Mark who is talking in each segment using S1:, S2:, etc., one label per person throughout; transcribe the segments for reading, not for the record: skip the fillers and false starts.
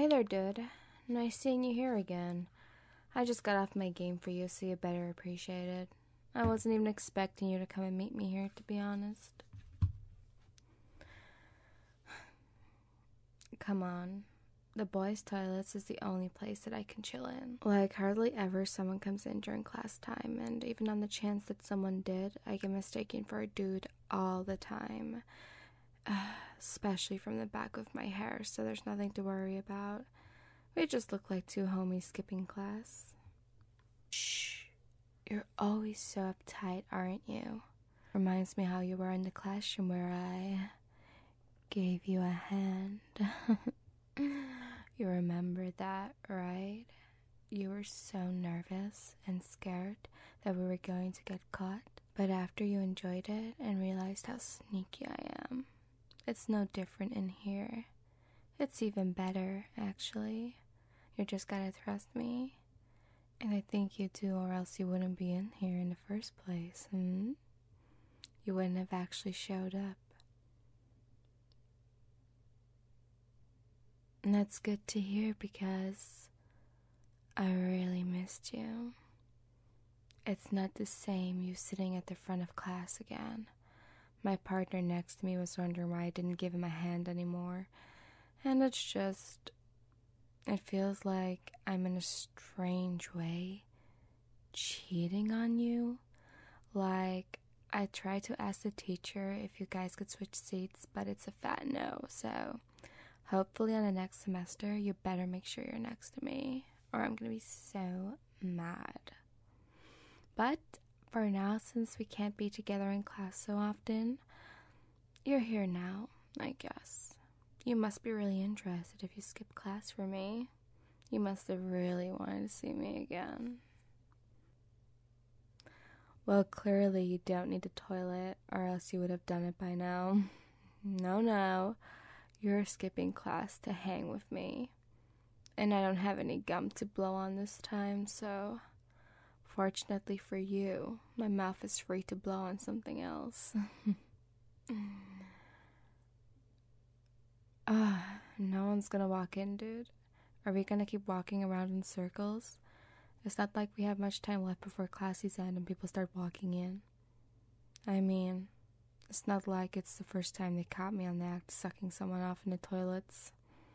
S1: Hey there, dude. Nice seeing you here again. I just got off my game for you so you better appreciate it. I wasn't even expecting you to come and meet me here, to be honest. Come on. The boys' toilets is the only place that I can chill in. Like, hardly ever someone comes in during class time, and even on the chance that someone did, I get mistaken for a dude all the time. Especially from the back of my hair, so there's nothing to worry about. We just look like two homies skipping class. Shh. You're always so uptight, aren't you? Reminds me how you were in the classroom where I gave you a hand. You remember that, right? You were so nervous and scared that we were going to get caught. But after you enjoyed it and realized how sneaky I am, it's no different in here. It's even better, actually. You just gotta trust me. And I think you do, or else you wouldn't be in here in the first place, You wouldn't have actually showed up. And that's good to hear because I really missed you. It's not the same you sitting at the front of class again. My partner next to me was wondering why I didn't give him a hand anymore. And it feels like I'm in a strange way cheating on you. Like, I tried to ask the teacher if you guys could switch seats, but it's a fat no, so hopefully on the next semester you better make sure you're next to me, or I'm gonna be so mad. But for now, since we can't be together in class so often, you're here now, I guess. You must be really interested if you skip class for me. You must have really wanted to see me again. Well, clearly you don't need a toilet, or else you would have done it by now. No. You're skipping class to hang with me. And I don't have any gum to blow on this time, so fortunately for you, my mouth is free to blow on something else. No one's gonna walk in, dude. Are we gonna keep walking around in circles? It's not like we have much time left before classes end and people start walking in. I mean, it's not like it's the first time they caught me on the act sucking someone off in the toilets.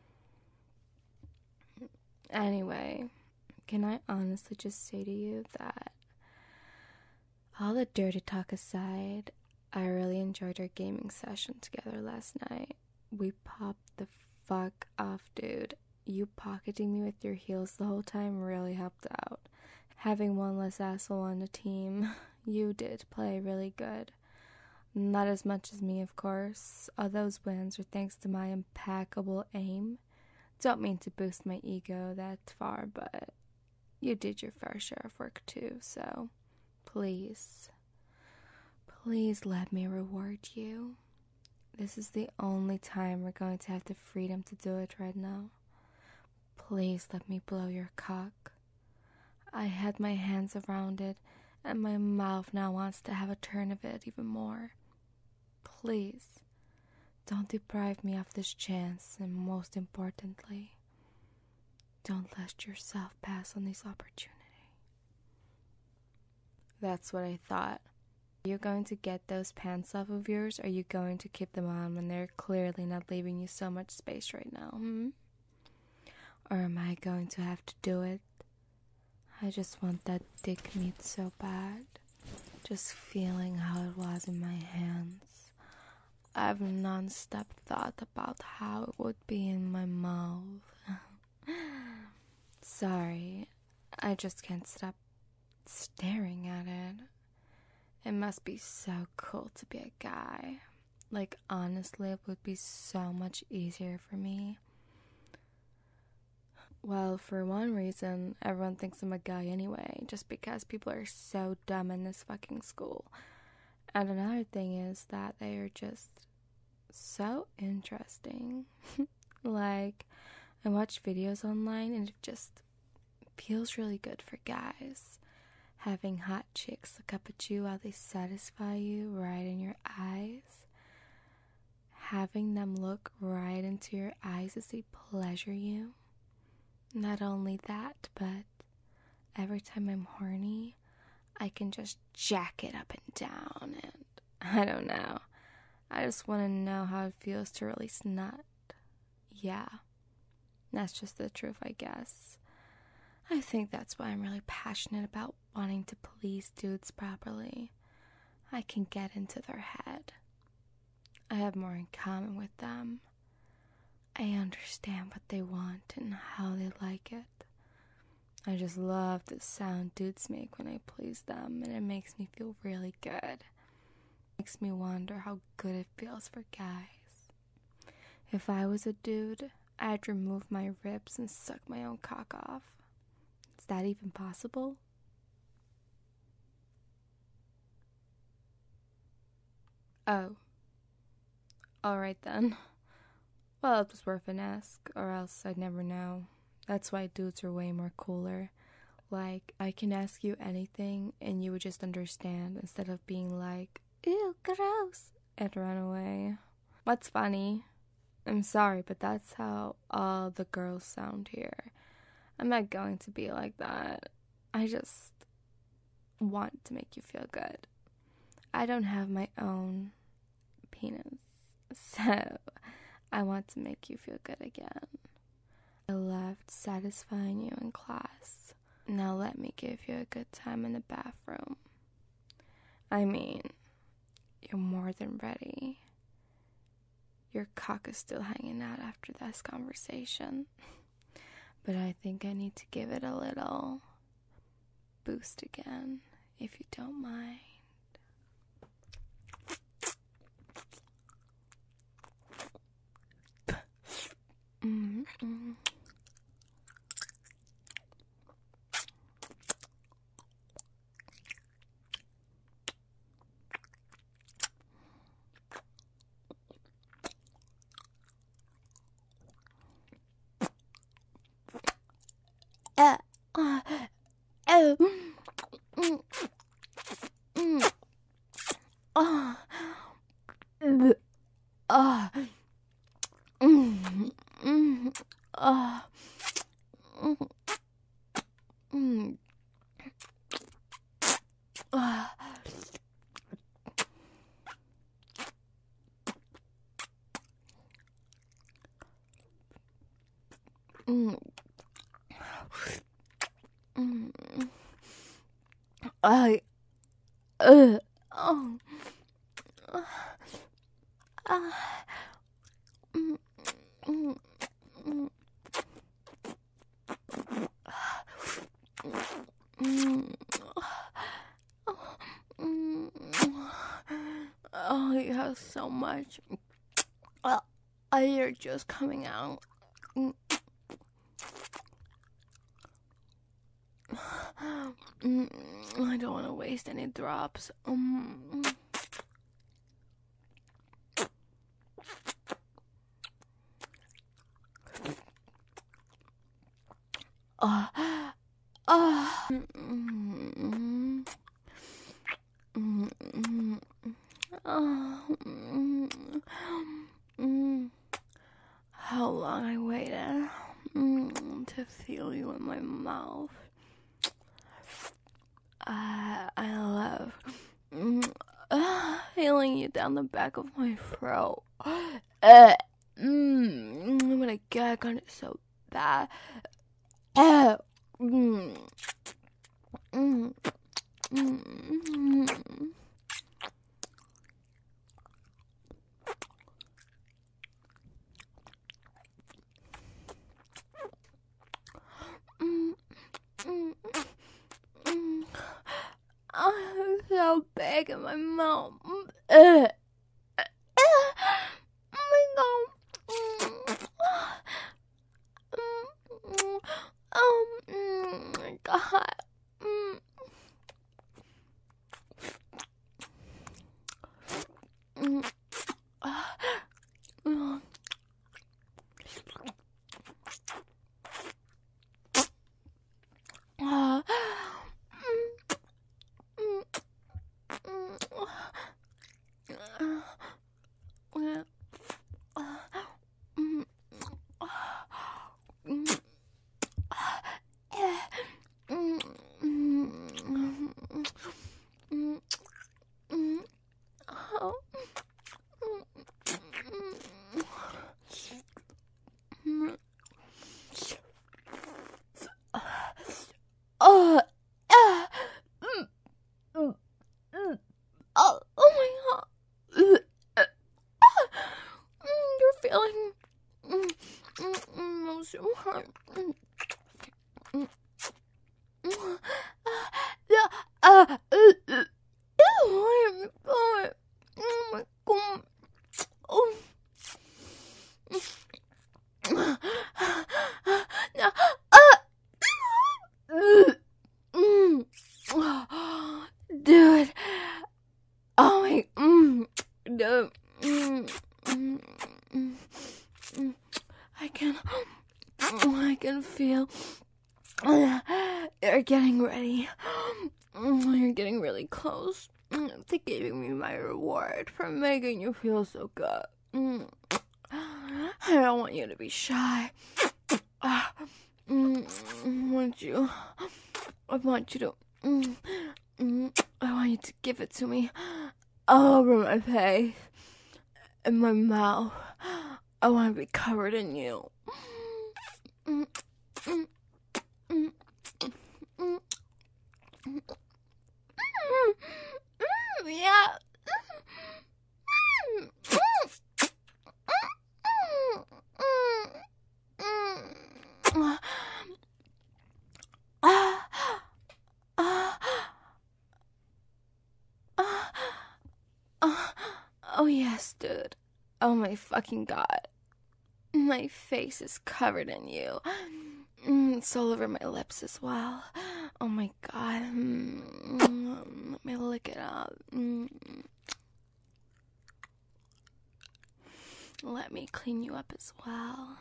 S1: Anyway, can I honestly just say to you that all the dirty talk aside, I really enjoyed our gaming session together last night. We popped the fuck off, dude. You pocketing me with your heels the whole time really helped out. Having one less asshole on the team, you did play really good. Not as much as me, of course. All those wins are thanks to my impeccable aim. Don't mean to boost my ego that far, but you did your fair share of work too, so please let me reward you. This is the only time we're going to have the freedom to do it right now. Please let me blow your cock. I had my hands around it, and my mouth now wants to have a turn of it even more. Please, don't deprive me of this chance, and most importantly, don't let yourself pass on this opportunity. That's what I thought. Are you going to get those pants off of yours, or are you going to keep them on when they're clearly not leaving you so much space right now, Or am I going to have to do it? I just want that dick meat so bad. Just feeling how it was in my hands. I've non-stop thought about how it would be in my mouth. Sorry, I just can't stop staring at it. It must be so cool to be a guy. Like, honestly, it would be so much easier for me. Well, for one reason, everyone thinks I'm a guy anyway, just because people are so dumb in this fucking school. And another thing is that they are just so interesting. Like, I watch videos online and it just feels really good for guys. Having hot chicks look up at you while they satisfy you right in your eyes. Having them look right into your eyes as they pleasure you. Not only that, but every time I'm horny, I can just jack it up and down, and I don't know. I just want to know how it feels to release nut. Yeah, that's just the truth, I guess. I think that's why I'm really passionate about wanting to please dudes properly. I can get into their head. I have more in common with them. I understand what they want and how they like it. I just love the sound dudes make when I please them, and it makes me feel really good. It makes me wonder how good it feels for guys. If I was a dude, I'd remove my ribs and suck my own cock off. Is that even possible? Oh. Alright then. Well, it was worth an ask, or else I'd never know. That's why dudes are way more cooler. Like, I can ask you anything and you would just understand instead of being like, ew, gross, and run away. What's funny? I'm sorry, but that's how all the girls sound here. I'm not going to be like that. I just want to make you feel good. I don't have my own penis, so I want to make you feel good again. I loved satisfying you in class. Now let me give you a good time in the bathroom. I mean, you're more than ready. Your cock is still hanging out after this conversation. But I think I need to give it a little boost again, if you don't mind. Mm-hmm. Oh, you have so much. You're just coming out. I don't want to waste any drops. How long I waited to feel you in my mouth. I love feeling you down the back of my throat. I'm gonna gag on it so bad. I'm so big in my mouth. Oh my god. Oh my god. of. I can feel you're getting ready. You're getting really close to giving me my reward for making you feel so good. I don't want you to be shy. I want you to. I want you to give it to me all over my face, in my mouth. I want to be covered in you. Yeah. Oh yes, dude. Oh my fucking god. My face is covered in you. It's all over my lips as well. Oh my god. Let me lick it up. Let me clean you up as well.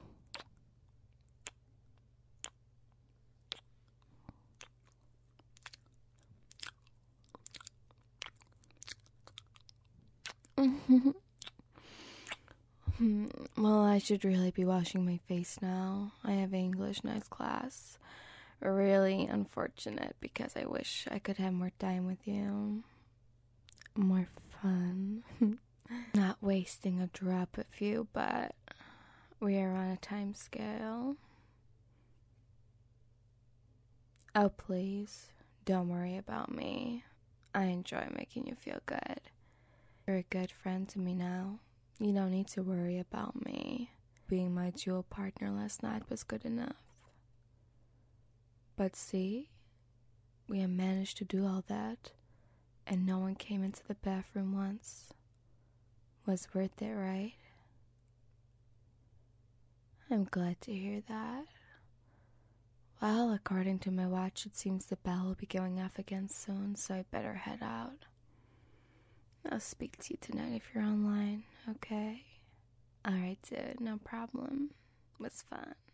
S1: Well, I should really be washing my face now. I have English next class. Really unfortunate because I wish I could have more time with you. More fun. Not wasting a drop of you, but we are on a time scale. Oh, please, don't worry about me. I enjoy making you feel good. You're a good friend to me now. You don't need to worry about me. Being my dual partner last night was good enough. But see, we have managed to do all that, and no one came into the bathroom once. Was worth it, right? I'm glad to hear that. Well, according to my watch, it seems the bell will be going off again soon, so I better head out. I'll speak to you tonight if you're online, okay? Alright, dude, no problem. It was fun.